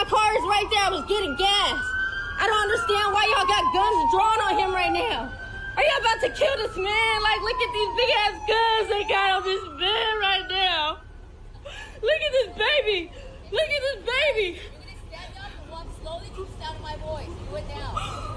My car is right there. I was getting gas. I don't understand why y'all got guns drawn on him right now. Are y'all about to kill this man? Like, look at these big ass guns they got on this man right now. Look at this baby. Look at this baby. You're gonna stand up and walk slowly to the sound of my voice. Do it now.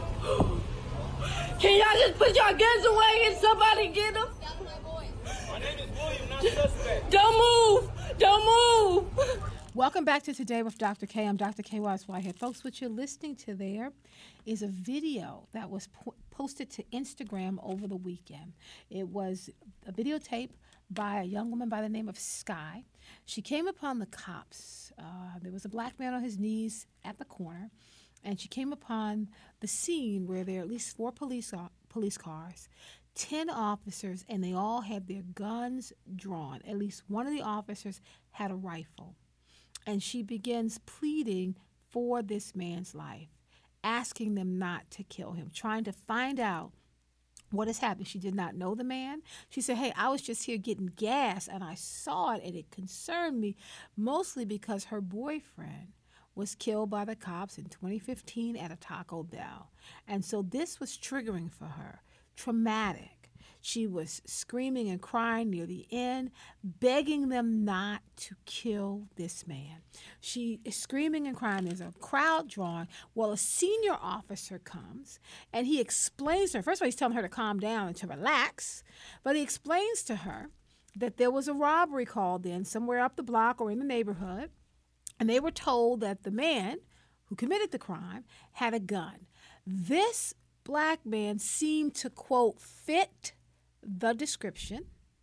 Can y'all just put y'all guns away and somebody get them? Sound of my voice. My name is William, not suspect. Don't move. Don't move. Welcome back to Today with Dr. K. I'm Dr. K. Wise Whitehead. Folks, what you're listening to there is a video that was posted to Instagram over the weekend. It was a videotape by a young woman by the name of Sky. She came upon the cops. There was a black man on his knees at the corner, and she came upon the scene where there are at least 4 police cars, 10 officers, and they all had their guns drawn. At least one of the officers had a rifle. And she begins pleading for this man's life, asking them not to kill him, trying to find out what is happening. She did not know the man. She said, hey, I was just here getting gas, and I saw it, and it concerned me, mostly because her boyfriend was killed by the cops in 2015 at a Taco Bell. And so this was triggering for her, traumatic. She was screaming and crying near the end, begging them not to kill this man. She is screaming and crying. There's a crowd drawn. Well, a senior officer comes, and he explains to her. First of all, he's telling her to calm down and to relax, but he explains to her that there was a robbery called in somewhere up the block or in the neighborhood, and they were told that the man who committed the crime had a gun. This black man seemed to, quote, fit the description.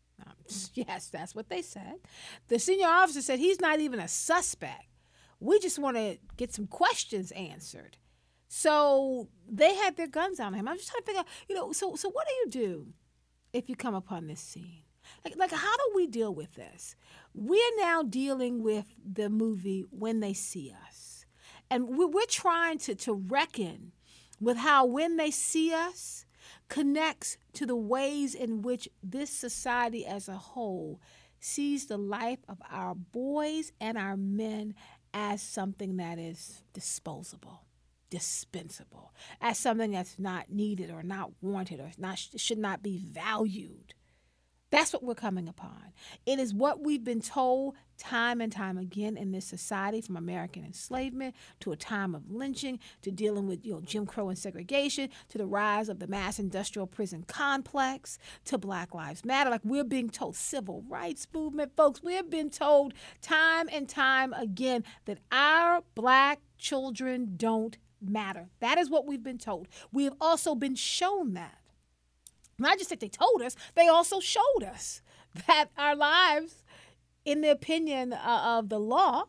Yes, that's what they said. The senior officer said he's not even a suspect. We just want to get some questions answered. So they had their guns on him. I'm just trying to figure out, so what do you do if you come upon this scene? Like how do we deal with this? We're now dealing with the movie When They See Us. And we're trying to reckon with how When They See Us connects to the ways in which this society as a whole sees the life of our boys and our men as something that is disposable, dispensable, as something that's not needed or not wanted or should not be valued. That's what we're coming upon. It is what we've been told time and time again in this society, from American enslavement to a time of lynching to dealing with Jim Crow and segregation to the rise of the mass industrial prison complex to Black Lives Matter. Like, we're being told, civil rights movement, folks, we've been told time and time again that our black children don't matter. That is what we've been told. We have also been shown that. Not just that they told us, they also showed us that our lives, in the opinion of the law,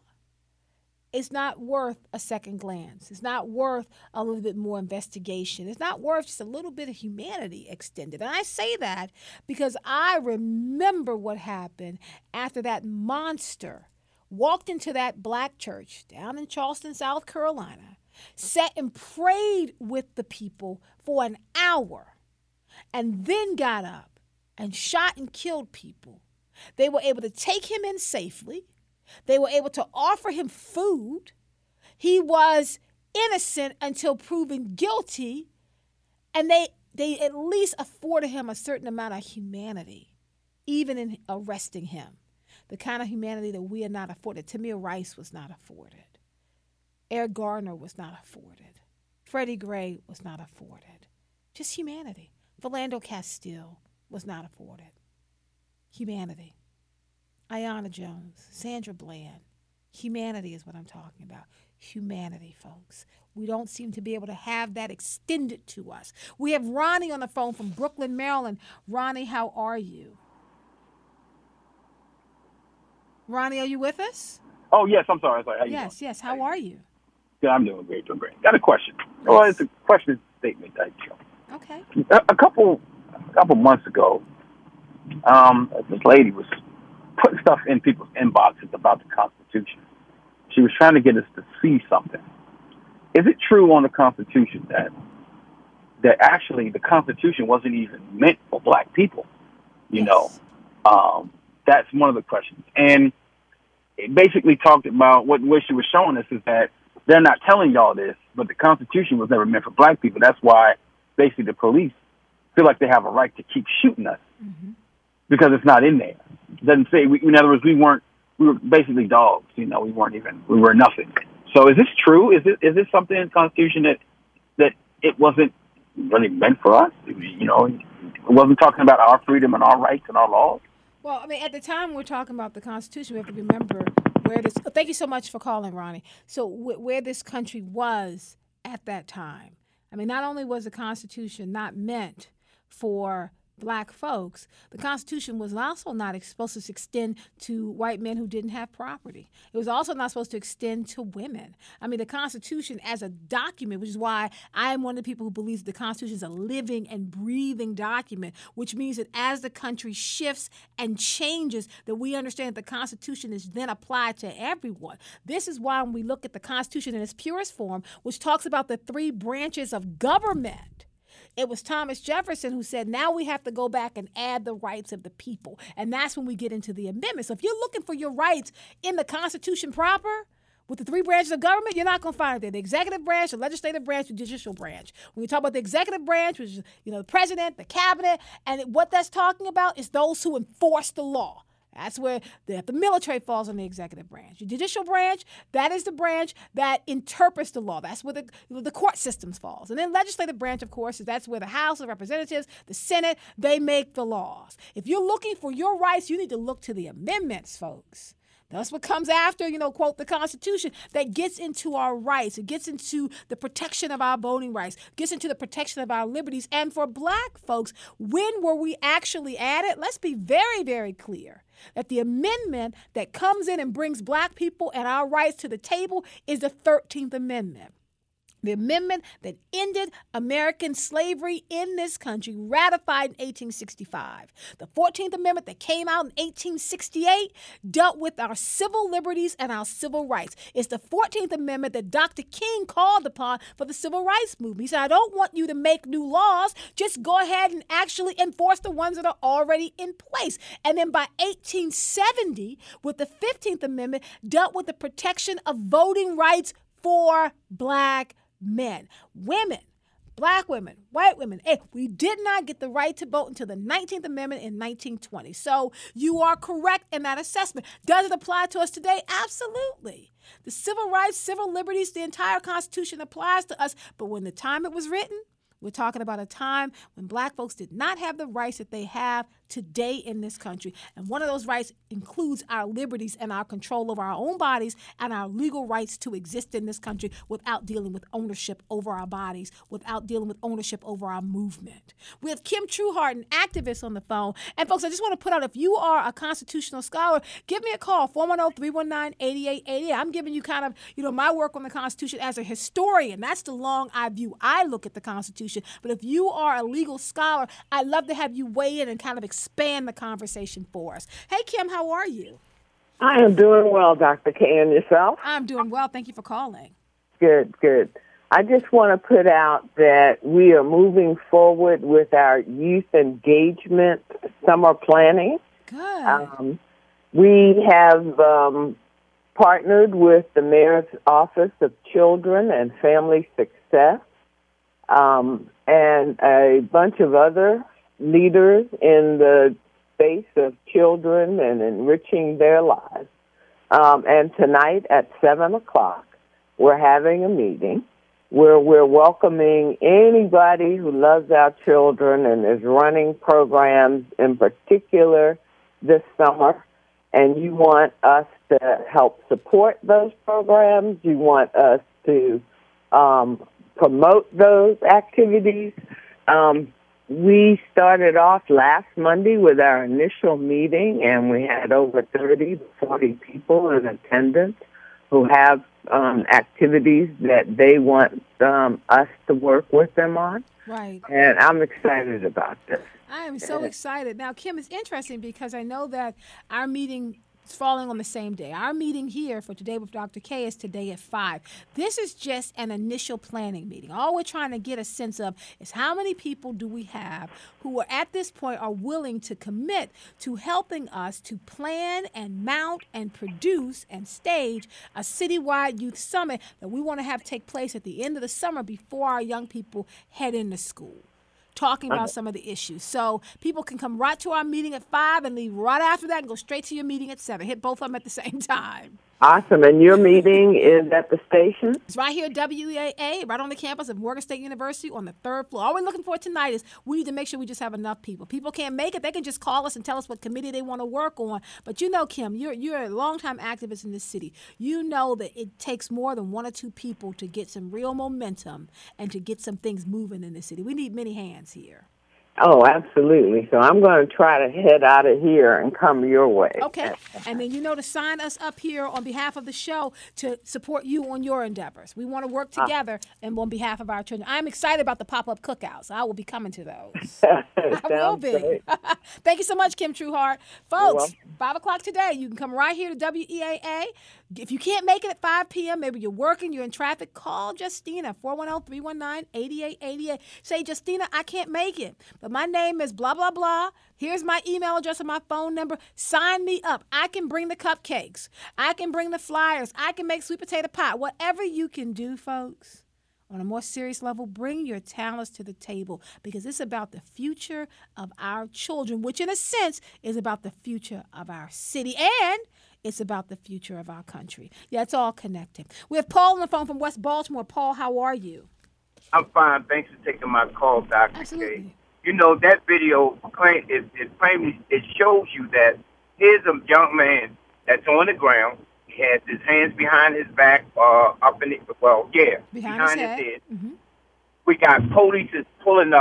is not worth a second glance. It's not worth a little bit more investigation. It's not worth just a little bit of humanity extended. And I say that because I remember what happened after that monster walked into that black church down in Charleston, South Carolina, sat and prayed with the people for an hour, and then got up and shot and killed people. They were able to take him in safely. They were able to offer him food. He was innocent until proven guilty, and they at least afforded him a certain amount of humanity, even in arresting him. The kind of humanity that we are not afforded. Tamir Rice was not afforded. Eric Garner was not afforded. Freddie Gray was not afforded. Just humanity. Philando Castile was not afforded. Humanity. Ayanna Jones, Sandra Bland. Humanity is what I'm talking about. Humanity, folks. We don't seem to be able to have that extended to us. We have Ronnie on the phone from Brooklyn, Maryland. Ronnie, how are you? Ronnie, are you with us? Oh, yes, I'm sorry. How you doing? Yes. How are you? Yeah, I'm doing great. Got a question. Well, it's a question statement type deal. Okay. A couple months ago, this lady was putting stuff in people's inboxes about the Constitution. She was trying to get us to see something. Is it true on the Constitution that actually the Constitution wasn't even meant for black people? You know, that's one of the questions. And it basically talked about what she was showing us is that they're not telling y'all this, but the Constitution was never meant for black people. That's why basically the police feel like they have a right to keep shooting us because it's not in there. It doesn't say, in other words, we were basically dogs. We were nothing. So is this true? Is this something in the Constitution that it wasn't really meant for us? It wasn't talking about our freedom and our rights and our laws? Well, I mean, at the time we're talking about the Constitution, we have to remember where this. Thank you so much for calling, Ronnie. So where this country was at that time. I mean, not only was the Constitution not meant for black folks, the Constitution was also not supposed to extend to white men who didn't have property. It was also not supposed to extend to women. I mean, the Constitution as a document, which is why I am one of the people who believes the Constitution is a living and breathing document, which means that as the country shifts and changes, that we understand that the Constitution is then applied to everyone. This is why when we look at the Constitution in its purest form, which talks about the three branches of government, it was Thomas Jefferson who said, now we have to go back and add the rights of the people. And that's when we get into the amendments. So if you're looking for your rights in the Constitution proper, with the three branches of government, you're not going to find it there. The executive branch, the legislative branch, the judicial branch. When you talk about the executive branch, which is the president, the cabinet, and what that's talking about is those who enforce the law. That's where the military falls on the executive branch. The judicial branch, that is the branch that interprets the law. That's where the court systems falls. And then legislative branch, of course, that's where the House of Representatives, the Senate, they make the laws. If you're looking for your rights, you need to look to the amendments, folks. That's what comes after, quote, the Constitution, that gets into our rights. It gets into the protection of our voting rights, gets into the protection of our liberties. And for black folks, when were we actually added? Let's be very, very clear that the amendment that comes in and brings black people and our rights to the table is the 13th Amendment. The amendment that ended American slavery in this country, ratified in 1865. The 14th Amendment that came out in 1868 dealt with our civil liberties and our civil rights. It's the 14th Amendment that Dr. King called upon for the civil rights movement. He said, I don't want you to make new laws. Just go ahead and actually enforce the ones that are already in place. And then by 1870, with the 15th Amendment, dealt with the protection of voting rights for black men, women, black women, white women. We did not get the right to vote until the 19th Amendment in 1920. So you are correct in that assessment. Does it apply to us today? Absolutely. The civil rights, civil liberties, the entire Constitution applies to us. But when the time it was written, we're talking about a time when black folks did not have the rights that they have today in this country. And one of those rights includes our liberties and our control over our own bodies and our legal rights to exist in this country without dealing with ownership over our bodies, without dealing with ownership over our movement. We have Kim Trueheart, an activist, on the phone. And folks, I just want to put out, if you are a constitutional scholar, give me a call, 410-319-8888. I'm giving you kind of, my work on the Constitution as a historian. That's the long eye view I look at the Constitution. But if you are a legal scholar, I'd love to have you weigh in and kind of expand the conversation for us. Hey, Kim, how are you? I am doing well, Dr. K, and yourself? I'm doing well. Thank you for calling. Good. I just want to put out that we are moving forward with our youth engagement summer planning. Good. We have partnered with the Mayor's Office of Children and Family Success and a bunch of other leaders in the space of children and enriching their lives. And tonight at 7 o'clock, we're having a meeting where we're welcoming anybody who loves our children and is running programs in particular this summer. And you want us to help support those programs. You want us to promote those activities. We started off last Monday with our initial meeting, and we had over 30 to 40 people in attendance who have activities that they want us to work with them on. Right. And I'm excited about this. I am so excited. Now, Kim, it's interesting because I know that our meeting It's falling on the same day. Our meeting here for Today with Dr. K is today at 5. This is just an initial planning meeting. All we're trying to get a sense of is how many people do we have who are at this point are willing to commit to helping us to plan and mount and produce and stage a citywide youth summit that we want to have take place at the end of the summer before our young people head into school, talking about some of the issues. So people can come right to our meeting at 5 and leave right after that and go straight to your meeting at 7. Hit both of them at the same time. Awesome. And your meeting is at the station? It's right here at WEAA, right on the campus of Morgan State University on the 3rd floor. All we're looking for tonight is we need to make sure we just have enough people. People can't make it. They can just call us and tell us what committee they want to work on. But you know, Kim, you're a longtime activist in this city. You know that it takes more than 1 or 2 people to get some real momentum and to get some things moving in the city. We need many hands here. Oh, absolutely. So I'm going to try to head out of here and come your way. Okay. And then, to sign us up here on behalf of the show to support you on your endeavors. We want to work together and on behalf of our children. I'm excited about the pop-up cookouts. I will be coming to those. I will be. Thank you so much, Kim Trueheart. Folks, 5 o'clock today, you can come right here to WEAA. If you can't make it at 5 p.m., maybe you're working, you're in traffic, call Justina, 410-319-8888. Say, Justina, I can't make it, but my name is blah, blah, blah. Here's my email address and my phone number. Sign me up. I can bring the cupcakes. I can bring the flyers. I can make sweet potato pie. Whatever you can do, folks. On a more serious level, bring your talents to the table because it's about the future of our children, which in a sense is about the future of our city and it's about the future of our country. Yeah, it's all connected. We have Paul on the phone from West Baltimore. Paul, how are you? I'm fine. Thanks for taking my call, Dr. Absolutely. K. That video, it shows you that here's a young man that's on the ground. He has his hands behind his back, behind his head. Mm-hmm. We got police is pulling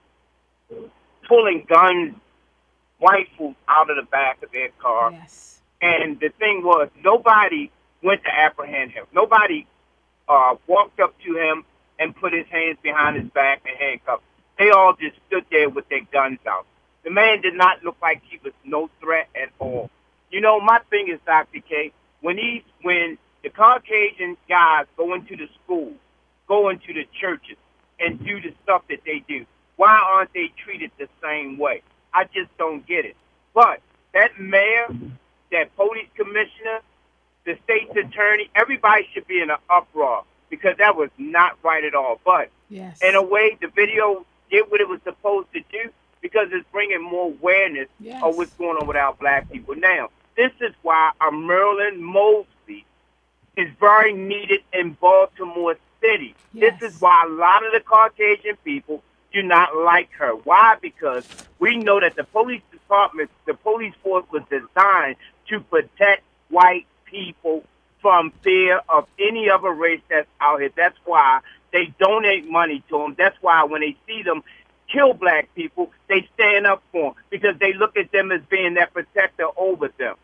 guns, rifles out of the back of their car. Yes. And the thing was, nobody went to apprehend him. Nobody walked up to him and put his hands behind his back and handcuffed. They all just stood there with their guns out. The man did not look like he was no threat at all. My thing is, Dr. K, when the Caucasian guys go into the schools, go into the churches, and do the stuff that they do, why aren't they treated the same way? I just don't get it. But that mayor, that police commissioner, the state's attorney, everybody should be in an uproar because that was not right at all. But in a way, the video did what it was supposed to do because it's bringing more awareness of what's going on with our black people. Now, this is why a Marilyn Mosley is very needed in Baltimore City. Yes. This is why a lot of the Caucasian people do not like her. Why? Because we know that the police department, the police force was designed to protect white people from fear of any other race that's out here. That's why they donate money to them. That's why when they see them kill black people, they stand up for them because they look at them as being that protector over them.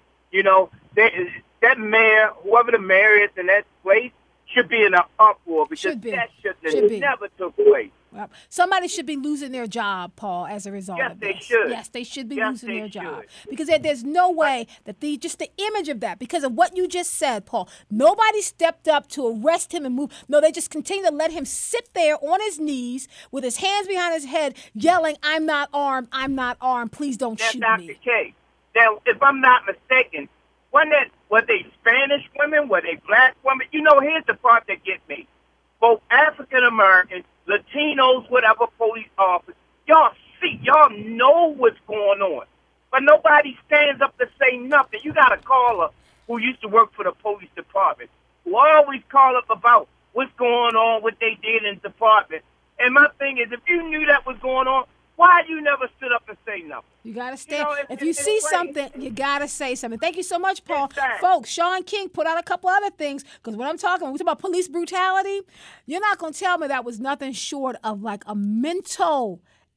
That mayor, whoever the mayor is in that place, should be in an uproar because that should never took place. Well, somebody should be losing their job, Paul, as a result of this. Yes, they should. Yes, they should be losing their job. Because there's no way that just the image of that, because of what you just said, Paul, nobody stepped up to arrest him and move. No, they just continue to let him sit there on his knees with his hands behind his head, yelling, I'm not armed, please don't shoot me. Dr. K. Now, if I'm not mistaken, were they Spanish women? Were they black women? Here's the part that gets me. Both African Americans, Latinos, whatever, police officers, y'all know what's going on. But nobody stands up to say nothing. You got a caller who used to work for the police department, who always call up about what's going on, what they did in the department. And my thing is, if you knew that was going on, why you never stood up and say nothing? You got to stand. If you see something, you got to say something. Thank you so much, Paul. Folks, Sean King put out a couple other things because when we talk about police brutality, you're not going to tell me that was nothing short of like a mental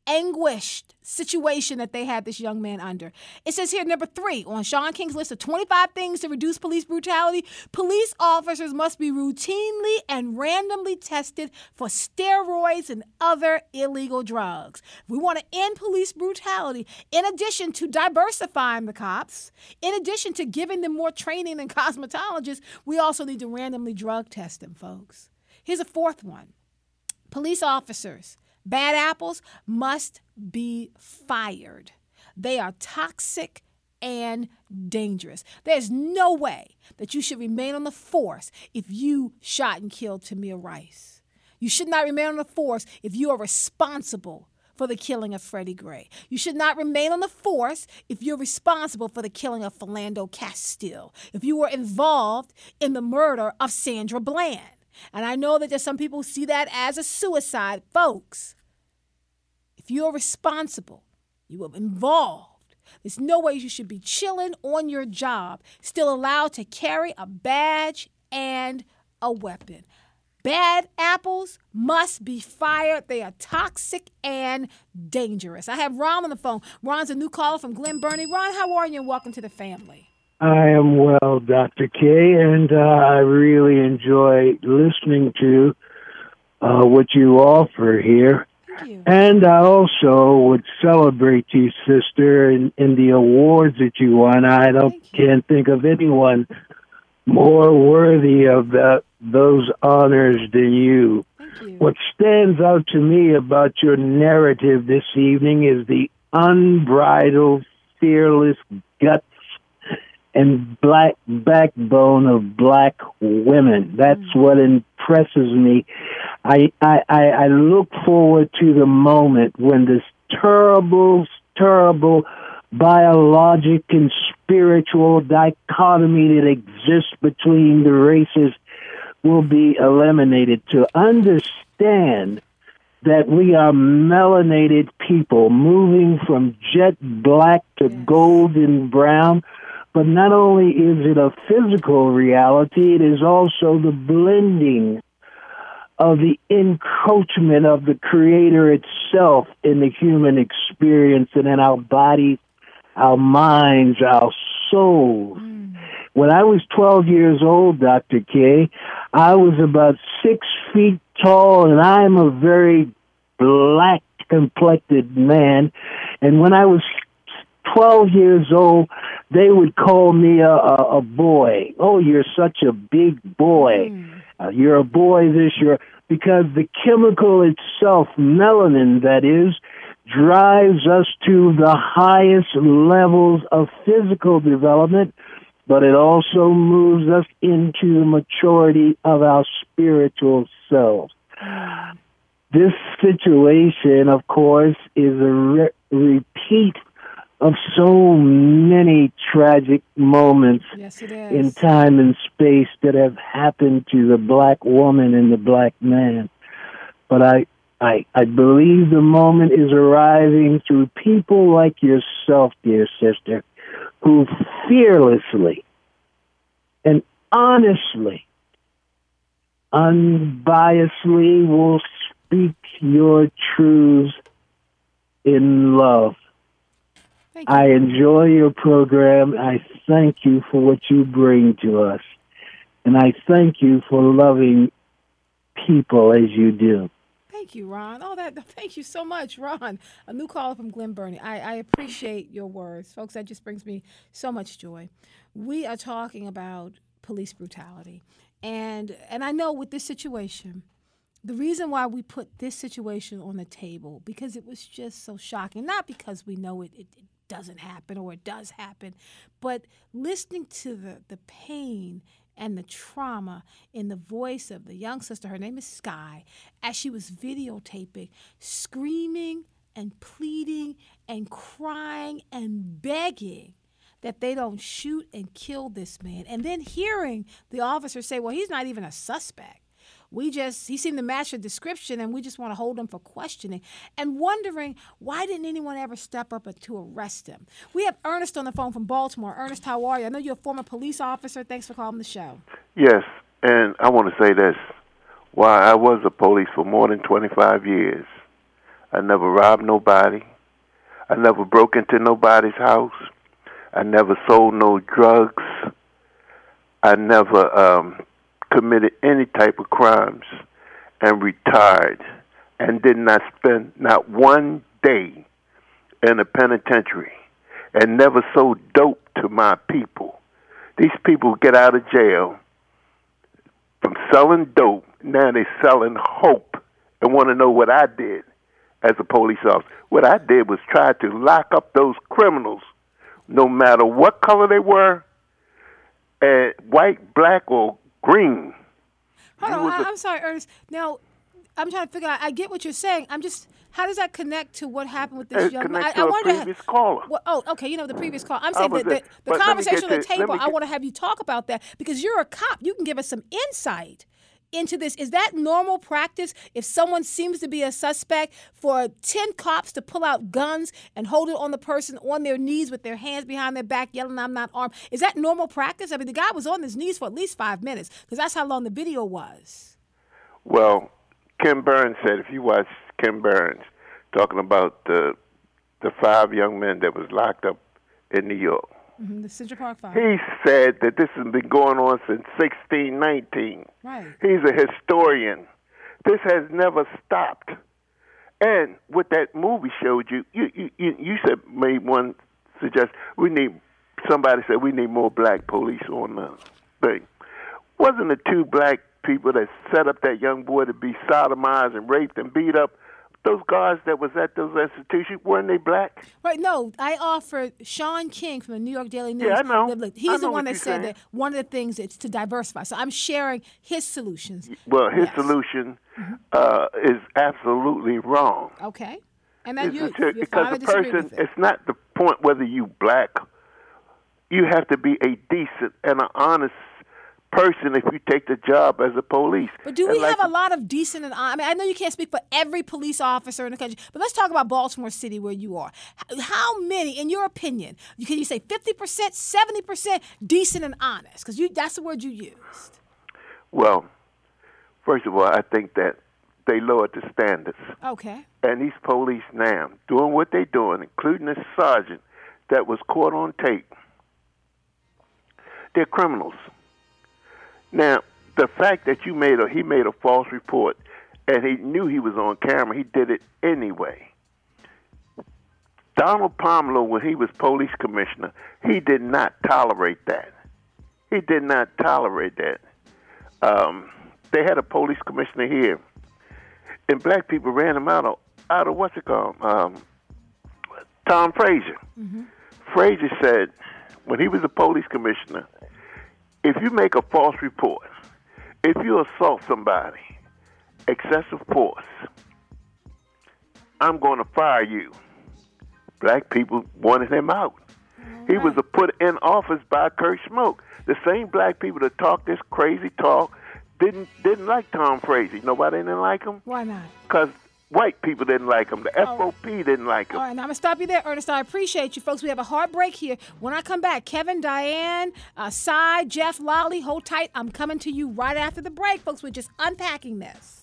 anguished situation that they had this young man under. It says here, number 3, on Shaun King's list of 25 things to reduce police brutality, police officers must be routinely and randomly tested for steroids and other illegal drugs. If we want to end police brutality, in addition to diversifying the cops, in addition to giving them more training than cosmetologists, we also need to randomly drug test them, folks. Here's a 4th one. Police officers, bad apples, must be fired. They are toxic and dangerous. There's no way that you should remain on the force if you shot and killed Tamir Rice. You should not remain on the force if you are responsible for the killing of Freddie Gray. You should not remain on the force if you're responsible for the killing of Philando Castile, if you were involved in the murder of Sandra Bland. And I know that there's some people who see that as a suicide. Folks, if you're responsible, you were involved, there's no way you should be chilling on your job, still allowed to carry a badge and a weapon. Bad apples must be fired. They are toxic and dangerous. I have Ron on the phone. Ron's a new caller from Glen Burnie. Ron, how are you, and welcome to the family? I am well, Dr. K, and I really enjoy listening to what you offer here. Thank you. And I also would celebrate you, sister, in the awards that you won. I can't think of anyone more worthy of those honors than you. Thank you. What stands out to me about your narrative this evening is the unbridled, fearless guts and black backbone of black women. That's what impresses me. I look forward to the moment when this terrible biologic and spiritual dichotomy that exists between the races will be eliminated, to understand that we are melanated people moving from jet black to golden brown. But not only is it a physical reality, it is also the blending of the encroachment of the Creator itself in the human experience and in our bodies, our minds, our souls. When I was 12 years old, Dr. K, I was about 6 feet tall, and I'm a very black-complected man. And when I was 12 years old, they would call me a boy. Oh, you're such a big boy. You're a boy this, because the chemical itself, melanin that is, drives us to the highest levels of physical development, but it also moves us into the maturity of our spiritual selves. This situation, of course, is a repeat of so many tragic moments in time and space that have happened to the black woman and the black man. But I believe the moment is arriving through people like yourself, dear sister, who fearlessly and honestly, unbiasedly will speak your truths in love. I enjoy your program. I thank you for what you bring to us. And I thank you for loving people as you do. Thank you, Ron. Thank you so much, Ron. A new caller from Glen Burnie. I appreciate your words. Folks, that just brings me so much joy. We are talking about police brutality. And I know with this situation, the reason why we put this situation on the table, because it was just so shocking, not because we know it doesn't happen or it does happen, but listening to the pain and the trauma in the voice of the young sister, her name is Sky, as she was videotaping, screaming and pleading and crying and begging that they don't shoot and kill this man. And then hearing the officer say, well, he's not even a suspect. He seemed to match the description, and we just want to hold him for questioning. And wondering, why didn't anyone ever step up to arrest him? We have Ernest on the phone from Baltimore. Ernest, how are you? I know you're a former police officer. Thanks for calling the show. Yes, and I want to say this. While I was a police for more than 25 years, I never robbed nobody. I never broke into nobody's house. I never sold no drugs. I never committed any type of crimes, and retired, and did not spend not one day in a penitentiary, and never sold dope to my people. These people get out of jail from selling dope. Now they're selling hope and want to know what I did as a police officer. What I did was try to lock up those criminals, no matter what color they were, white, black, or green. Hold on, I'm sorry, Ernest. Now, I'm trying to figure out, I get what you're saying. How does that connect to what happened with this young man? I wonder. Previous caller. Well, okay, the previous call. I'm saying the conversation on the table, I want to have you talk about that because you're a cop. You can give us some insight into this. Is that normal practice if someone seems to be a suspect for 10 cops to pull out guns and hold it on the person on their knees with their hands behind their back yelling, "I'm not armed"? Is that normal practice? I mean, the guy was on his knees for at least 5 minutes because that's how long the video was. Well, Ken Burns said, if you watch Ken Burns talking about the 5 young men that was locked up in New York, the Central Park 5. He said that this has been going on since 1619. Right. He's a historian. This has never stopped. And what that movie showed you, you said, made one suggest somebody said we need more black police on the thing. Wasn't the 2 black people that set up that young boy to be sodomized and raped and beat up? Those guards that was at those institutions, weren't they black? Right, no. I offered Sean King from the New York Daily News. Yeah, I know. He's the one that said that one of the things is to diversify. So I'm sharing his solutions. Well, his solution is absolutely wrong. Okay. And then because a person, it's not the point whether you black. You have to be a decent and an honest person if you take the job as a police. But do we have a lot of decent and I mean, I know you can't speak for every police officer in the country, but let's talk about Baltimore City where you are. How many, in your opinion, can you say 50%, 70% decent and honest? Because that's the word you used. Well, first of all, I think that they lowered the standards. Okay. And these police now, doing what they're doing, including this sergeant that was caught on tape, they're criminals. Now, the fact that he made a false report and he knew he was on camera, he did it anyway. Donald Pomeroy, when he was police commissioner, he did not tolerate that. He did not tolerate that. They had a police commissioner here, and black people ran him out of what's it called? Tom Frazier. Mm-hmm. Frazier said, when he was a police commissioner, if you make a false report, if you assault somebody, excessive force, I'm going to fire you. Black people wanted him out. Right. He was put in office by Kurt Schmoke. The same black people that talk this crazy talk didn't like Tom Frazier. Nobody didn't like him. Why not? Because white people didn't like him. The FOP didn't like him. All right, now I'm going to stop you there, Ernest. I appreciate you, folks. We have a hard break here. When I come back, Kevin, Diane, Cy, Jeff, Lolly, hold tight. I'm coming to you right after the break, folks. We're just unpacking this.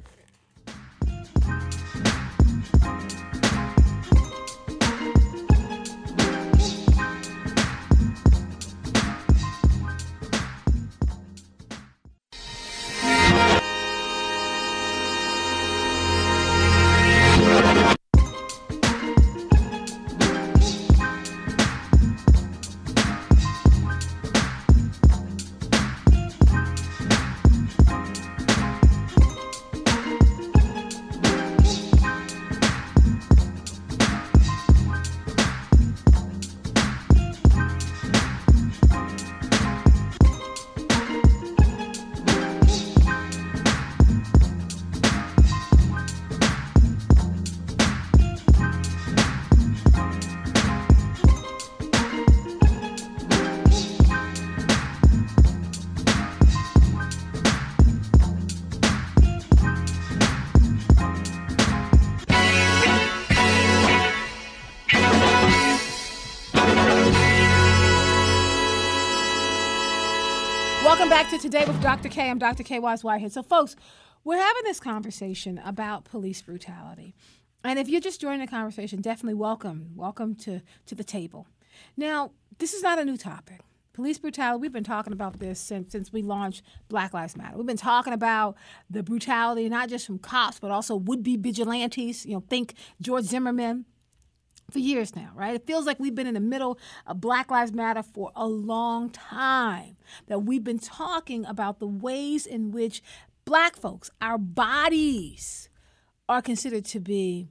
Welcome back to Today with Dr. K. I'm Dr. K. Wise Whitehead. So, folks, we're having this conversation about police brutality. And if you're just joining the conversation, definitely welcome to the table. Now, this is not a new topic. Police brutality, we've been talking about this since we launched Black Lives Matter. We've been talking about the brutality, not just from cops, but also would-be vigilantes, think George Zimmerman, for years now, right? It feels like we've been in the middle of Black Lives Matter for a long time, that we've been talking about the ways in which Black folks, our bodies, are considered to be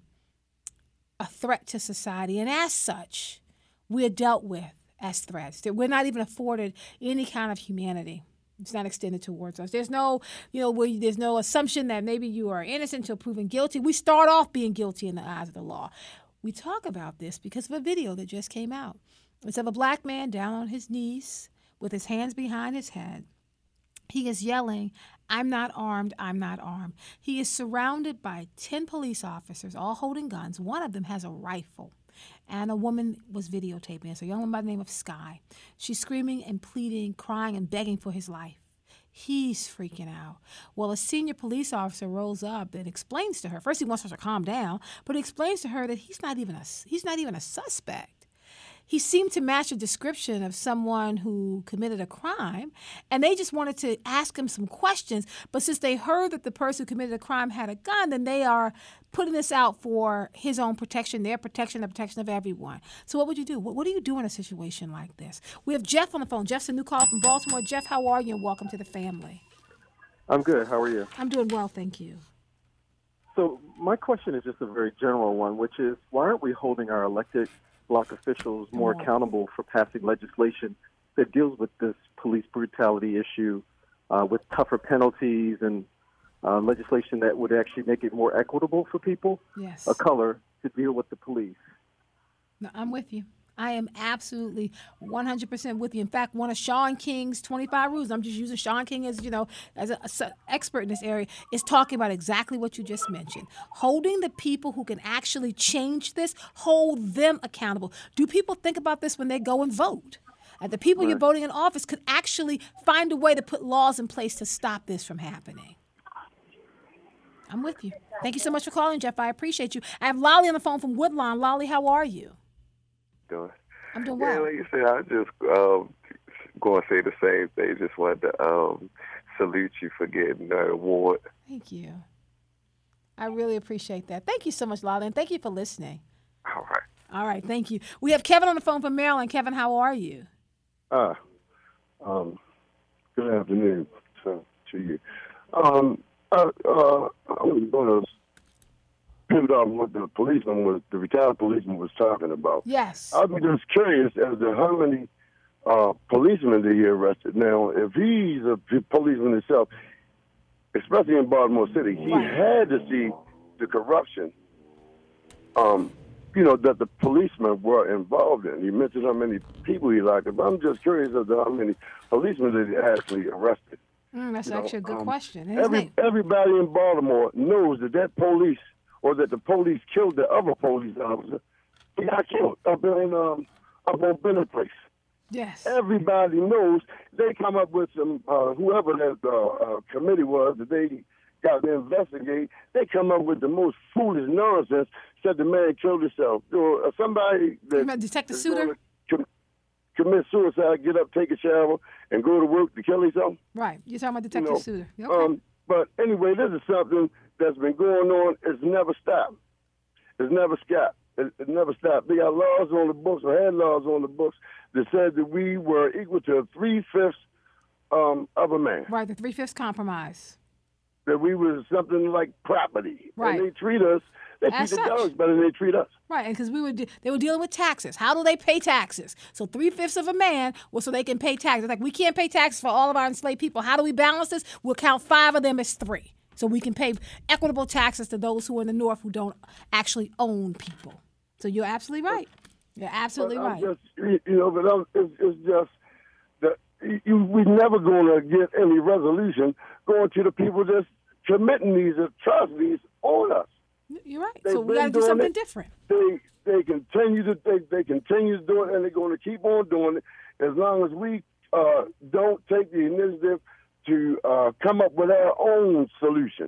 a threat to society. And as such, we're dealt with as threats. That we're not even afforded any kind of humanity. It's not extended towards us. There's no, there's no assumption that maybe you are innocent until proven guilty. We start off being guilty in the eyes of the law. We talk about this because of a video that just came out. It's of a Black man down on his knees with his hands behind his head. He is yelling, "I'm not armed, I'm not armed." He is surrounded by 10 police officers, all holding guns. One of them has a rifle. And a woman was videotaping. It's a young woman by the name of Sky. She's screaming and pleading, crying and begging for his life. He's freaking out. Well, a senior police officer rolls up and explains to her. First, he wants her to calm down, but he explains to her that he's not even a suspect. He seemed to match a description of someone who committed a crime, and they just wanted to ask him some questions. But since they heard that the person who committed a crime had a gun, then they are putting this out for his own protection, their protection, the protection of everyone. So what would you do? What do you do in a situation like this? We have Jeff on the phone. Jeff's a new caller from Baltimore. Jeff, how are you? And welcome to the family. I'm good. How are you? I'm doing well, thank you. So my question is just a very general one, which is, why aren't we holding our elected block officials more accountable for passing legislation that deals with this police brutality issue with tougher penalties and legislation that would actually make it more equitable for people of color to deal with the police? No, I'm with you. I am absolutely 100% with you. In fact, one of Sean King's 25 rules, I'm just using Sean King as, as an expert in this area, is talking about exactly what you just mentioned. Holding the people who can actually change this, hold them accountable. Do people think about this when they go and vote? The people you're voting in office could actually find a way to put laws in place to stop this from happening. I'm with you. Thank you so much for calling, Jeff. I appreciate you. I have Lolly on the phone from Woodlawn. Lolly, how are you? Doing? I'm doing well. Yeah, like you said, I just going to say the same thing. Just wanted to salute you for getting the award. Thank you. I really appreciate that. Thank you so much, Lolly, and thank you for listening. All right. All right, thank you. We have Kevin on the phone from Maryland. Kevin, how are you? Good afternoon to you. I was going to pivot off what the retired policeman was talking about. Yes. I'd be just curious as to how many policemen did he arrested. Now, if he's a policeman himself, especially in Baltimore City, he had to see the corruption, that the policemen were involved in. He mentioned how many people he locked up. But I'm just curious as to how many policemen did he actually arrested. That's actually a good question. Everybody in Baltimore knows that police, or that the police killed the other police officer. He got killed up on Bennett Place. Yes. Everybody knows. They come up with some, whoever that committee was that they got to investigate, they come up with the most foolish nonsense, said the man killed himself. Somebody that Detective Suter? Commit suicide, get up, take a shower, and go to work to kill himself. Right. You're talking about Detective Suter. Okay. But anyway, this is something that's been going on. It's never stopped. It's never stopped. It never stopped. They got laws on the books, or had laws on the books, that said that we were equal to 3/5 of a man. Right, the 3/5 compromise. That we was something like property. Right. And they treat us, they treat the dogs better than they treat us. Right, and because they were dealing with taxes. How do they pay taxes? So 3/5 of a man was so they can pay taxes. Like, we can't pay taxes for all of our enslaved people. How do we balance this? We'll count 5 of them as 3. So we can pay equitable taxes to those who are in the North who don't actually own people. So you're absolutely right. You're absolutely right. It's just that we're never going to get any resolution going to the people that's committing these atrocities on us. You're right. So we got to do something different. They continue to do it, and they're going to keep on doing it as long as we don't take the initiative to come up with our own solutions.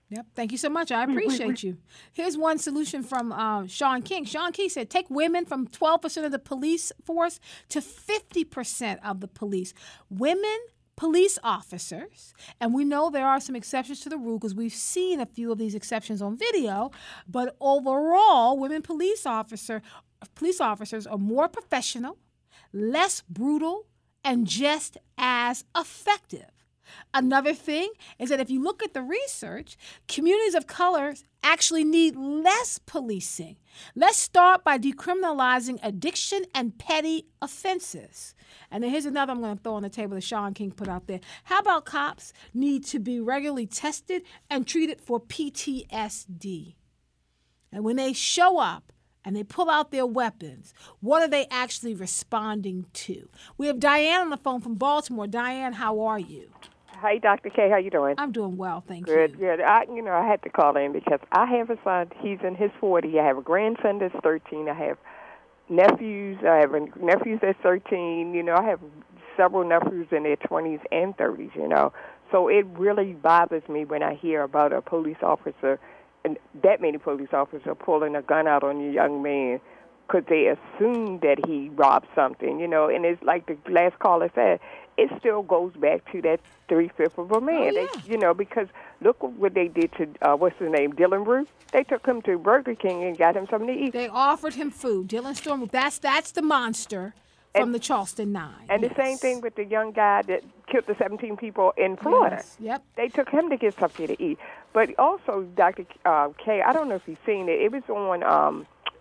Yep. Thank you so much. I appreciate you. Here's one solution from Sean King. Sean King said, take women from 12% of the police force to 50% of the police. Women police officers, and we know there are some exceptions to the rule because we've seen a few of these exceptions on video, but overall, women police officers are more professional, less brutal, and just as effective. Another thing is that if you look at the research, communities of color actually need less policing. Let's start by decriminalizing addiction and petty offenses. And then here's another I'm going to throw on the table that Sean King put out there. How about cops need to be regularly tested and treated for PTSD? And when they show up and they pull out their weapons, what are they actually responding to? We have Diane on the phone from Baltimore. Diane, how are you? Hey, Dr. K, how you doing? I'm doing well, thank you. Good. I had to call in because I have a son. He's in his 40s. I have a grandson that's 13. I have nephews. I have nephews that's 13. I have several nephews in their 20s and 30s. So it really bothers me when I hear about a police officer, and that many police officers pulling a gun out on a young man because they assume that he robbed something. And it's like the last caller said, it still goes back to that 3/5 of a man. Oh, yeah. They, because look what they did to, what's his name, Dylan Roof. They took him to Burger King and got him something to eat. They offered him food. Dylan Storm, that's the monster from the Charleston 9. And the same thing with the young guy that killed the 17 people in Florida. Yes. Yep. They took him to get something to eat. But also, Dr. K, I don't know if you've seen it. It was on...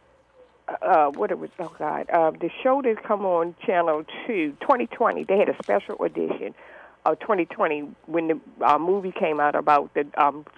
the show that come on Channel 2, 2020, they had a special edition of 2020 when the movie came out about the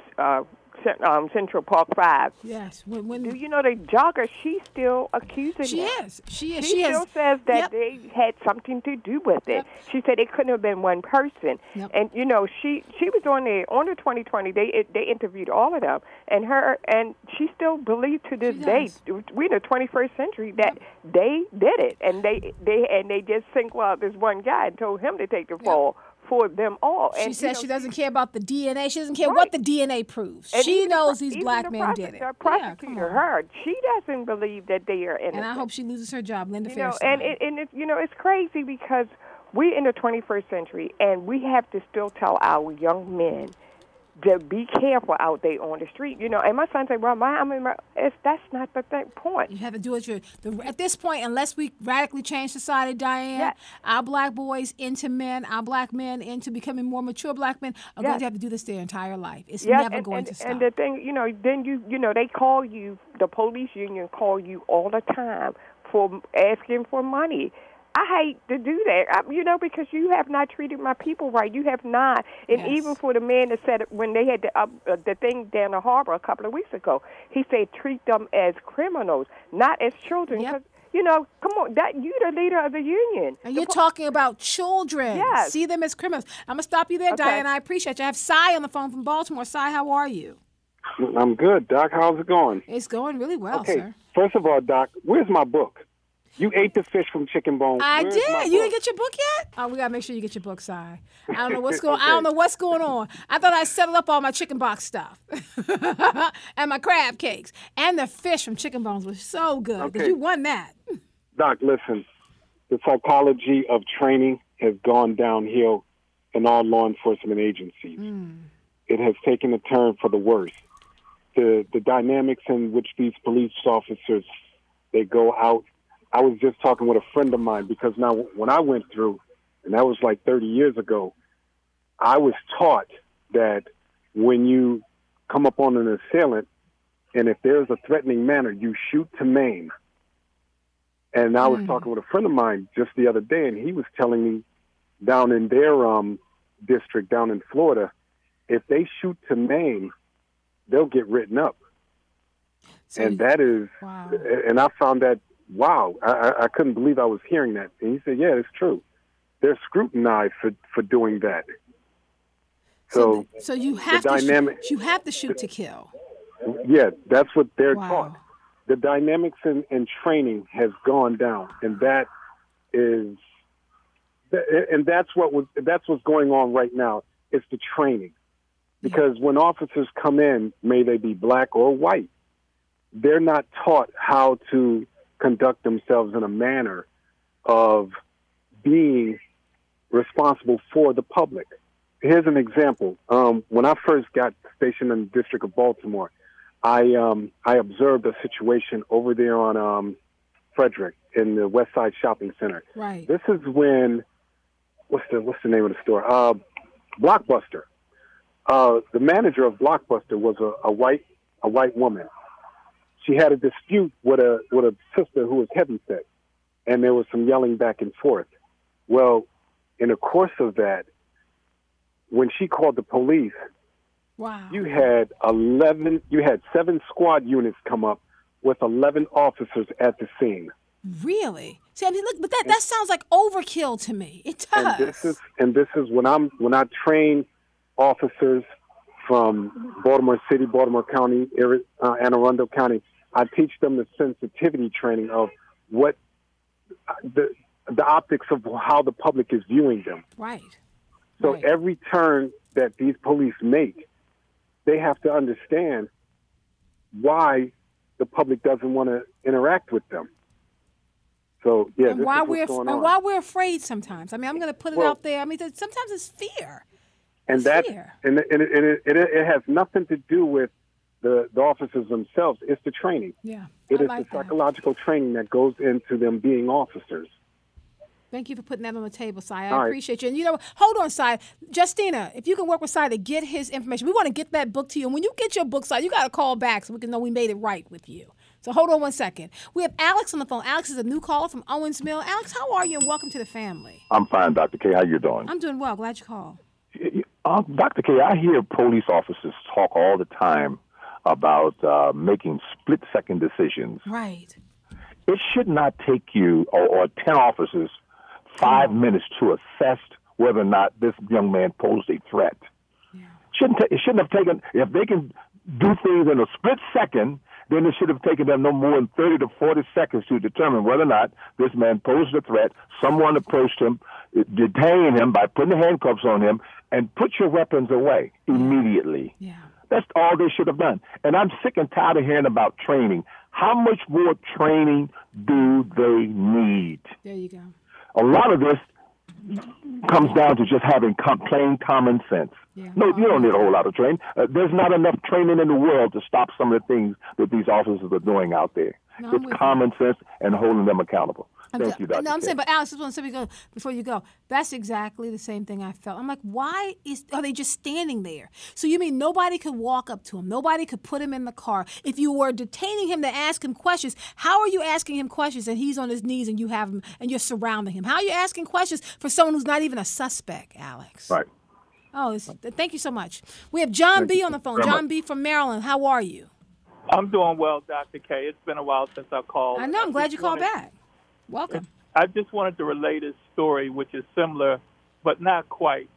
Central Park 5. Yes. Do you know the jogger, she's still accusing She them. is. She still says that they had something to do with it. She said it couldn't have been one person. And, she was on the 2020, they interviewed all of them. And she still believed to this day, we're in the 21st century, that they did it. And they just singled out this one guy and told him to take the fall for them all. She says she doesn't care about the DNA. She doesn't care what the DNA proves. And she knows these black men did it. The prosecutor, she doesn't believe that they are innocent. And I hope she loses her job, Linda Fairstein. And it's crazy because we're in the 21st century, and we have to still tell our young men to be careful out there on the street. And my son said, well, that's not the point. You have to do it. At this point, unless we radically change society, Diane, our black boys into men, our black men into becoming more mature black men are going to have to do this their entire life. It's never going to stop. And the thing, then they call you, the police union call you all the time for asking for money. I hate to do that, because you have not treated my people right. You have not. And even for the man that said when they had the thing down the harbor a couple of weeks ago, he said treat them as criminals, not as children. Because, come on, you're the leader of the union. And you're talking about children. Yes. See them as criminals. I'm going to stop you there, Diane. I appreciate you. I have Cy on the phone from Baltimore. Cy, how are you? I'm good, Doc. How's it going? It's going really well, sir. First of all, Doc, where's my book? You ate the fish from Chicken Bone. I did. You didn't get your book yet? Oh, we gotta make sure you get your book, Si. I don't know what's going. I don't know what's going on. I thought I settled up all my chicken box stuff and my crab cakes and the fish from Chicken Bones was so good because you won that. Doc, listen. The psychology of training has gone downhill in all law enforcement agencies. It has taken a turn for the worse. The dynamics in which these police officers they go out. I was just talking with a friend of mine because now when I went through, and that was like 30 years ago, I was taught that when you come up on an assailant and if there's a threatening manner, you shoot to maim. And I was talking with a friend of mine just the other day, and he was telling me down in their district down in Florida, if they shoot to maim, they'll get written up. And that is, and I found that, wow, I couldn't believe I was hearing that. And he said, yeah, it's true. They're scrutinized for doing that. So you have to shoot to kill. Yeah, that's what they're taught. The dynamics in training has gone down, and that's what's going on right now. It's the training. Because when officers come in, may they be black or white, they're not taught how to conduct themselves in a manner of being responsible for the public. Here's an example. When I first got stationed in the District of Baltimore, I observed a situation over there on Frederick in the West Side Shopping Center. Right. This is when what's the name of the store? Blockbuster. The manager of Blockbuster was a white woman. She had a dispute with a sister who was heavyset, and there was some yelling back and forth. Well, in the course of that, when she called the police, wow, you had 7 squad units come up with 11 officers at the scene. Really? See, I mean, look, but that sounds like overkill to me. It does. And this is when I train officers from Baltimore City, Baltimore County, Anne Arundel County. I teach them the sensitivity training of what the optics of how the public is viewing them. Right. So every turn that these police make, they have to understand why the public doesn't want to interact with them. So yeah, and why we're afraid sometimes. I mean, I'm going to put it out there. I mean, sometimes it's fear. And it has nothing to do with the officers themselves. It's the training. Yeah, it is the psychological training that goes into them being officers. Thank you for putting that on the table, Si. I appreciate you. And, hold on, Si. Justina, if you can work with Si to get his information, we want to get that book to you. And when you get your book, Si, you got to call back so we can know we made it right with you. So hold on one second. We have Alex on the phone. Alex is a new caller from Owens Mill. Alex, how are you, and welcome to the family? I'm fine, Dr. K. How you doing? I'm doing well. Glad you called. Dr. K, I hear police officers talk all the time about making split-second decisions. Right. It should not take you or 10 officers 5 minutes to assess whether or not this young man posed a threat. Yeah. It shouldn't have taken, if they can do things in a split second, then it should have taken them no more than 30 to 40 seconds to determine whether or not this man posed a threat. Someone approached him, detained him by putting handcuffs on him, and put your weapons away immediately. Yeah. That's all they should have done. And I'm sick and tired of hearing about training. How much more training do they need? There you go. A lot of this comes down to just having plain common sense. Yeah. No, you don't need a whole lot of training. There's not enough training in the world to stop some of the things that these officers are doing out there. No, it's common sense and holding them accountable. Thank you, Dr. No, I'm saying, but Alex, just want to say before you go, that's exactly the same thing I felt. I'm like, why are they just standing there? So you mean nobody could walk up to him? Nobody could put him in the car? If you were detaining him to ask him questions, how are you asking him questions and he's on his knees and you have him and you're surrounding him? How are you asking questions for someone who's not even a suspect, Alex? Right. Oh, thank you so much. We have John B. on the phone. John B. from Maryland. How are you? I'm doing well, Dr. K. It's been a while since I called. I know. I'm glad you called back. Welcome. I just wanted to relate a story which is similar, but not quite.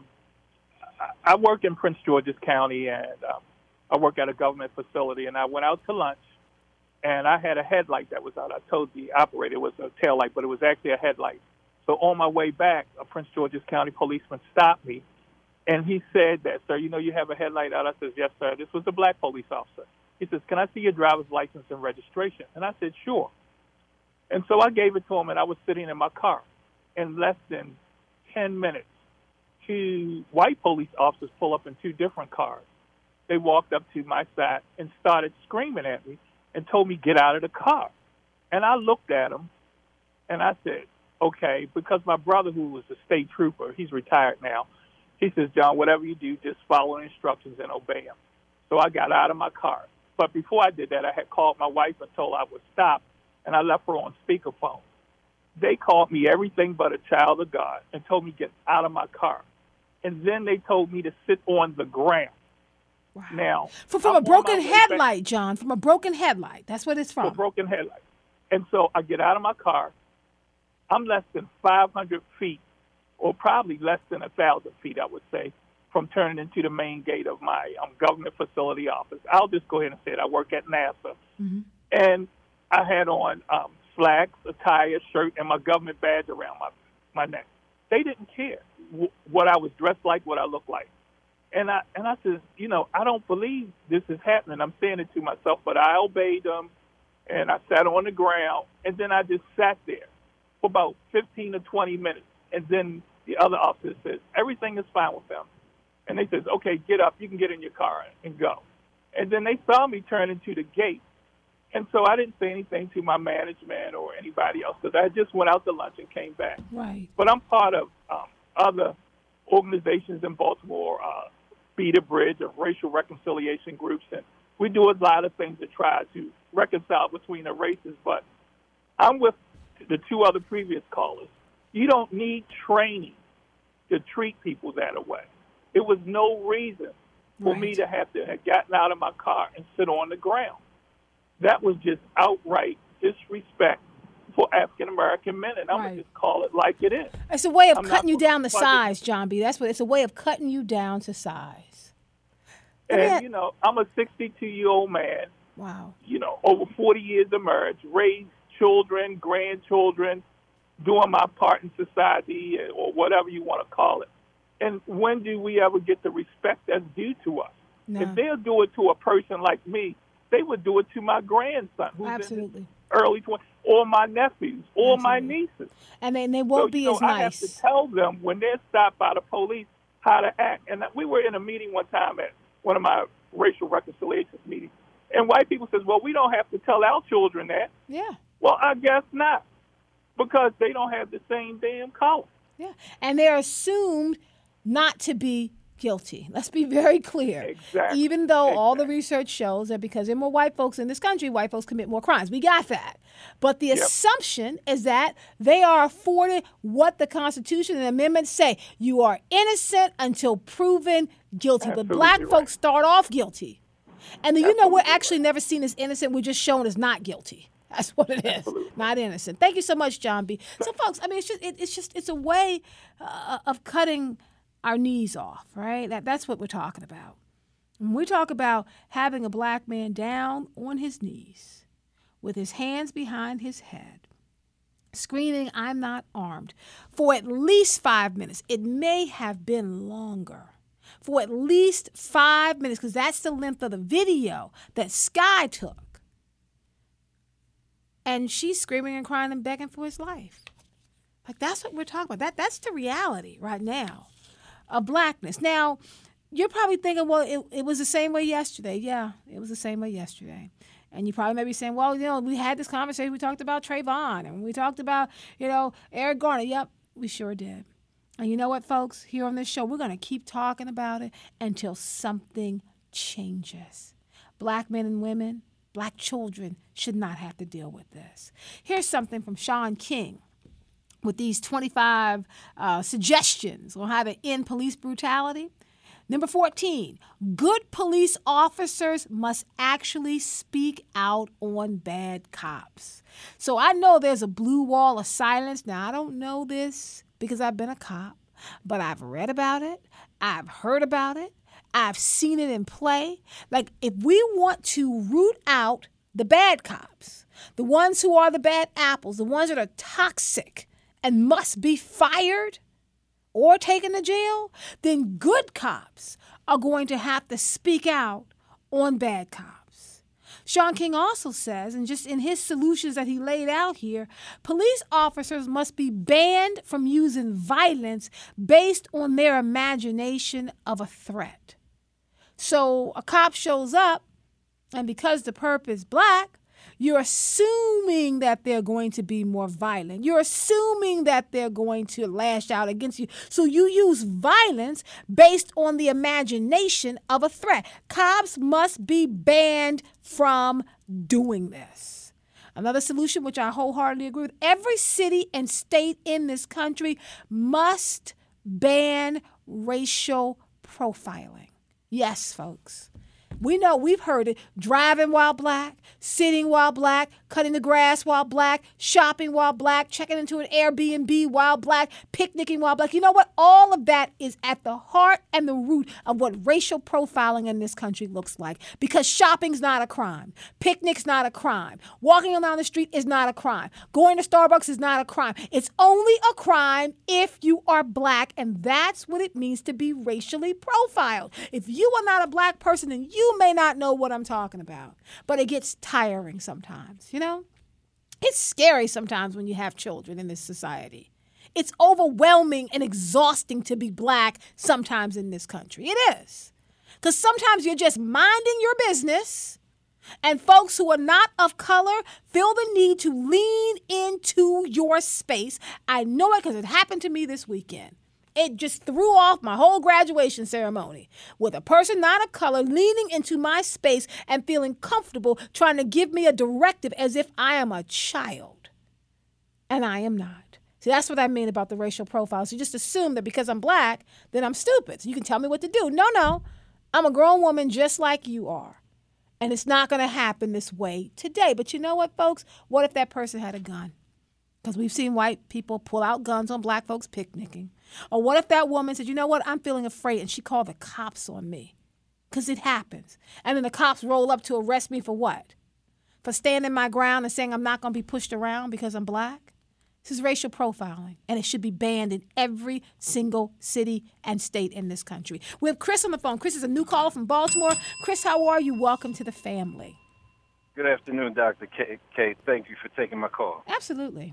I work in Prince George's County, and I work at a government facility, and I went out to lunch, and I had a headlight that was out. I told the operator it was a tail light, but it was actually a headlight. So on my way back, a Prince George's County policeman stopped me, and he said that, sir, you have a headlight out? I said, yes, sir. This was a black police officer. He says, can I see your driver's license and registration? And I said, sure. And so I gave it to him, and I was sitting in my car. In less than 10 minutes, 2 white police officers pull up in 2 different cars. They walked up to my side and started screaming at me and told me, get out of the car. And I looked at them, and I said, okay, because my brother, who was a state trooper, he's retired now, he says, John, whatever you do, just follow the instructions and obey them. So I got out of my car. But before I did that, I had called my wife and told her I would stop, and I left her on speakerphone. They called me everything but a child of God and told me to get out of my car. And then they told me to sit on the ground. Wow. Now, from a broken headlight, John, from a broken headlight. That's what it's from. A broken headlight. And so I get out of my car. I'm less than 500 feet, or probably less than 1,000 feet, I would say, from turning into the main gate of my government facility office. I'll just go ahead and say it. I work at NASA. Mm-hmm. And I had on slacks, a tie, a shirt, and my government badge around my neck. They didn't care what I was dressed like, what I looked like. And I said, I don't believe this is happening. I'm saying it to myself, but I obeyed them, and I sat on the ground, and then I just sat there for about 15 to 20 minutes. And then the other officer says, everything is fine with them. And they says, okay, get up. You can get in your car and go. And then they saw me turn into the gate. And so I didn't say anything to my management or anybody else because I just went out to lunch and came back. Right. But I'm part of other organizations in Baltimore, Be the Bridge of racial reconciliation groups. And we do a lot of things to try to reconcile between the races. But I'm with the two other previous callers. You don't need training to treat people that way. It was no reason for me to have gotten out of my car and sit on the ground. That was just outright disrespect for African-American men, and I'm going to just call it like it is. It's a way of cutting you down to size, John B. That's what it's a way of cutting you down to size. And, I'm a 62-year-old man. Wow. Over 40 years of marriage, raised children, grandchildren, doing my part in society or whatever you want to call it. And when do we ever get the respect that's due to us? No. If they'll do it to a person like me, they would do it to my grandson who's in his early 20s, or my nephews, or my nieces. And they won't be as nice. I have to tell them when they're stopped by the police how to act. And we were in a meeting one time at one of my racial reconciliation meetings, and white people says, well, we don't have to tell our children that. Yeah. Well, I guess not, because they don't have the same damn color. Yeah, and they're assumed not to be guilty. Let's be very clear. Exactly. Even though all the research shows that because there are more white folks in this country, white folks commit more crimes. We got that. But the assumption is that they are afforded what the Constitution and amendments say. You are innocent until proven guilty. Absolutely but black right. folks start off guilty. And then, we're actually never seen as innocent. We're just shown as not guilty. That's what it is. Absolutely. Not innocent. Thank you so much, John B. So, folks, I mean, it's a way of cutting our knees off, right? That's what we're talking about. When we talk about having a black man down on his knees with his hands behind his head, screaming, "I'm not armed," for at least 5 minutes. It may have been longer. For at least 5 minutes, because that's the length of the video that Sky took. And she's screaming and crying and begging for his life. Like, that's what we're talking about. That's the reality right now of blackness. Now, you're probably thinking, well, it was the same way yesterday. Yeah, it was the same way yesterday. And you probably may be saying, well, we had this conversation. We talked about Trayvon, and we talked about, Eric Garner. Yep, we sure did. And you know what, folks? Here on this show, we're going to keep talking about it until something changes. Black men and women, black children should not have to deal with this. Here's something from Shaun King with these 25 suggestions on how to end police brutality. Number 14, good police officers must actually speak out on bad cops. So I know there's a blue wall of silence. Now, I don't know this because I've been a cop, but I've read about it. I've heard about it. I've seen it in play. Like, if we want to root out the bad cops, the ones who are the bad apples, the ones that are toxic and must be fired or taken to jail, then good cops are going to have to speak out on bad cops. Shaun King also says, and just in his solutions that he laid out here, police officers must be banned from using violence based on their imagination of a threat. So a cop shows up, and because the perp is black, you're assuming that they're going to be more violent. You're assuming that they're going to lash out against you. So you use violence based on the imagination of a threat. Cops must be banned from doing this. Another solution, which I wholeheartedly agree with, every city and state in this country must ban racial profiling. Yes, folks. We know, we've heard it, driving while black, sitting while black, cutting the grass while black, shopping while black, checking into an Airbnb while black, picnicking while black. You know what? All of that is at the heart and the root of what racial profiling in this country looks like. Because shopping's not a crime. Picnic's not a crime. Walking along the street is not a crime. Going to Starbucks is not a crime. It's only a crime if you are black, and that's what it means to be racially profiled. If you are not a black person, then you may not know what I'm talking about. But it gets tiring sometimes, you know? It's scary sometimes when you have children in this society. It's overwhelming and exhausting to be black sometimes in this country. It is. Because sometimes you're just minding your business, and folks who are not of color feel the need to lean into your space. I know it because it happened to me this weekend. It just threw off my whole graduation ceremony with a person not of color leaning into my space and feeling comfortable trying to give me a directive as if I am a child. And I am not. See, that's what I mean about the racial profiles. You just assume that because I'm black, then I'm stupid. So you can tell me what to do. No. I'm a grown woman just like you are. And it's not going to happen this way today. But you know what, folks? What if that person had a gun? Because we've seen white people pull out guns on black folks picnicking. Or what if that woman said, you know what, I'm feeling afraid, and she called the cops on me? Because it happens. And then the cops roll up to arrest me for what? For standing my ground and saying I'm not going to be pushed around because I'm black? This is racial profiling, and it should be banned in every single city and state in this country. We have Chris on the phone. Chris is a new caller from Baltimore. Chris, how are you? Welcome to the family. Good afternoon, Dr. K. Thank you for taking my call. Absolutely.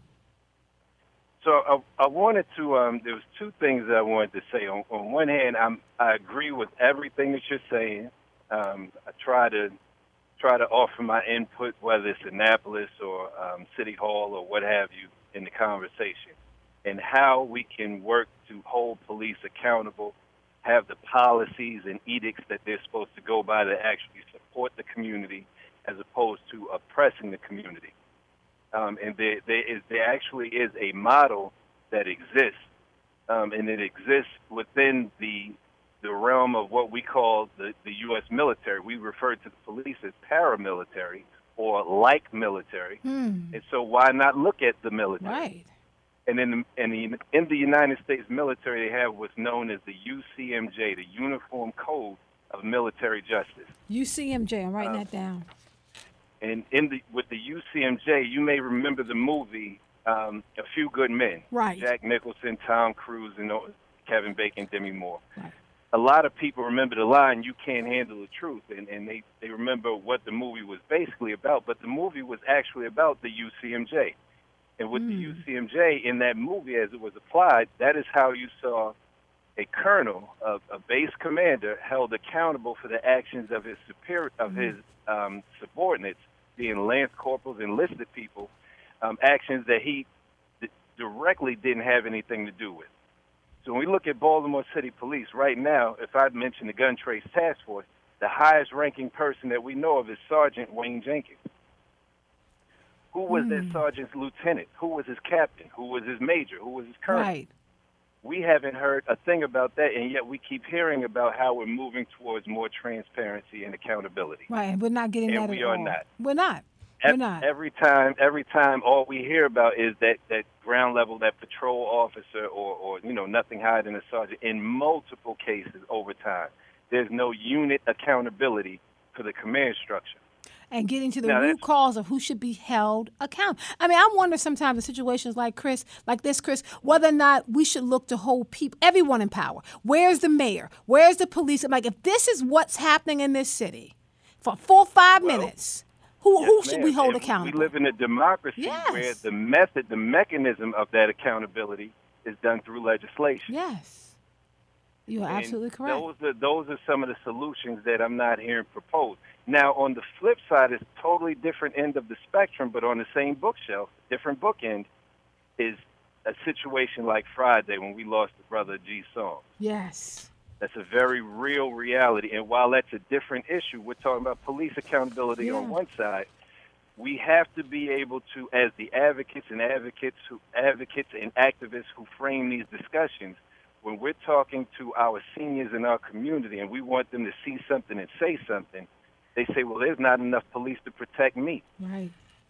So I wanted to, there was two things that I wanted to say. On one hand, I agree with everything that you're saying. I try to offer my input, whether it's Annapolis or City Hall or what have you, in the conversation, and how we can work to hold police accountable, have the policies and edicts that they're supposed to go by that actually support the community as opposed to oppressing the community. And there actually is a model that exists, and it exists within the realm of what we call the U.S. military. We refer to the police as paramilitary or like military, and so why not look at the military? Right. And in the United States military, they have what's known as the UCMJ, the Uniform Code of Military Justice. UCMJ, I'm writing that down. And with the UCMJ, you may remember the movie A Few Good Men. Right. Jack Nicholson, Tom Cruise, and Kevin Bacon, Demi Moore. Right. A lot of people remember the line, "You can't handle the truth," and they remember what the movie was basically about, but the movie was actually about the UCMJ. And with the UCMJ in that movie, as it was applied, that is how you saw a colonel, a base commander, held accountable for the actions of his subordinates, being lance corporals, enlisted people, actions that he directly didn't have anything to do with. So when we look at Baltimore City Police right now, if I mention the Gun Trace Task Force, the highest ranking person that we know of is Sergeant Wayne Jenkins. Who was that sergeant's lieutenant? Who was his captain? Who was his major? Who was his colonel? Right. We haven't heard a thing about that, and yet we keep hearing about how we're moving towards more transparency and accountability. Right, and we're not getting that at all. And we are not. We're not. We're not. Every time, all we hear about is that ground level, that patrol officer, or nothing higher than a sergeant. In multiple cases over time, there's no unit accountability for the command structure. And getting to the root cause of who should be held accountable. I mean, I wonder sometimes in situations like this, Chris, whether or not we should look to hold everyone in power. Where's the mayor? Where's the police? I'm like, if this is what's happening in this city for 4 or 5 minutes, who should we hold accountable? We live in a democracy where the mechanism of that accountability is done through legislation. Yes. You are absolutely correct. Those are some of the solutions that I'm not hearing proposed. Now, on the flip side, it's a totally different end of the spectrum, but on the same bookshelf, different bookend, is a situation like Friday when we lost the brother G. Song. Yes. That's a very real reality. And while that's a different issue, we're talking about police accountability on one side. We have to be able to, as the advocates and activists who frame these discussions, when we're talking to our seniors in our community and we want them to see something and say something, they say, well, there's not enough police to protect me. Right.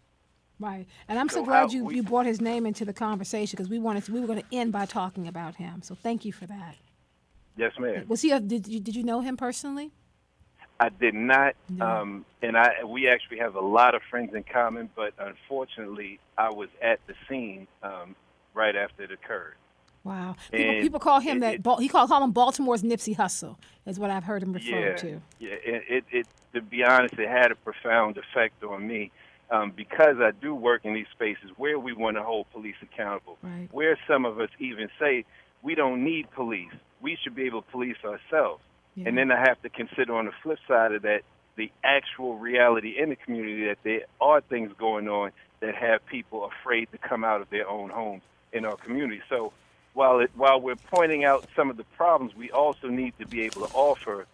Right. And I'm so So glad how- you brought his name into the conversation because we were going to end by talking about him. So thank you for that. Yes, ma'am. Was he? Did you know him personally? I did not, and we actually have a lot of friends in common, but unfortunately, I was at the scene right after it occurred. Wow. And People call him he call him Baltimore's Nipsey Hussle, is what I've heard him referred to. Yeah. It to be honest, it had a profound effect on me because I do work in these spaces where we want to hold police accountable, right. where some of us even say we don't need police. We should be able to police ourselves. Yeah. And then I have to consider on the flip side of that the actual reality in the community that there are things going on that have people afraid to come out of their own homes in our community. So while we're pointing out some of the problems, we also need to be able to offer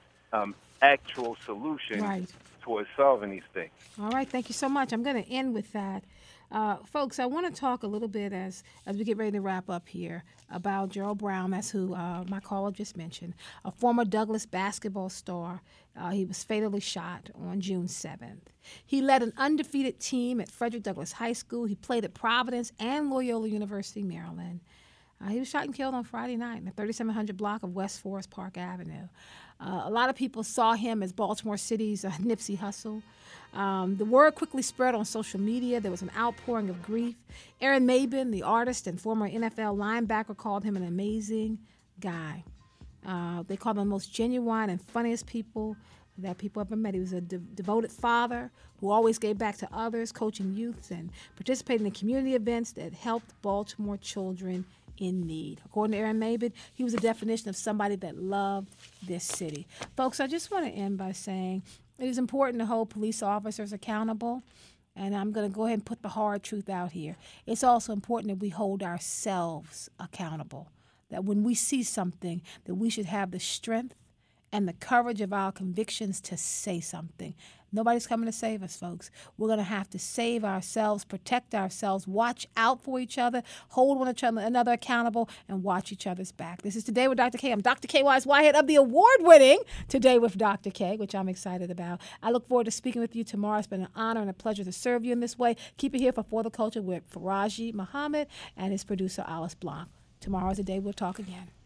actual solutions towards solving these things. All right, thank you so much. I'm going to end with that. Folks, I want to talk a little bit as we get ready to wrap up here about Gerald Brown. That's who my caller just mentioned, a former Douglas basketball star. He was fatally shot on June 7th. He led an undefeated team at Frederick Douglass High School. He played at Providence and Loyola University, Maryland. He was shot and killed on Friday night in the 3700 block of West Forest Park Avenue. A lot of people saw him as Baltimore City's Nipsey Hussle. The word quickly spread on social media. There was an outpouring of grief. Aaron Mabin, the artist and former NFL linebacker, called him an amazing guy. They called him the most genuine and funniest people that people ever met. He was a devoted father who always gave back to others, coaching youths and participating in community events that helped Baltimore children in need. According to Aaron Mabin, he was a definition of somebody that loved this city. Folks, I just want to end by saying it is important to hold police officers accountable, and I'm going to go ahead and put the hard truth out here. It's also important that we hold ourselves accountable, that when we see something, that we should have the strength and the courage of our convictions to say something. Nobody's coming to save us, folks. We're going to have to save ourselves, protect ourselves, watch out for each other, hold one another accountable, and watch each other's back. This is Today with Dr. K. I'm Dr. K. Wise Whitehead of the award-winning Today with Dr. K, which I'm excited about. I look forward to speaking with you tomorrow. It's been an honor and a pleasure to serve you in this way. Keep it here for the Culture with Faraji Muhammad and his producer, Alice Blanc. Tomorrow's the day we'll talk again.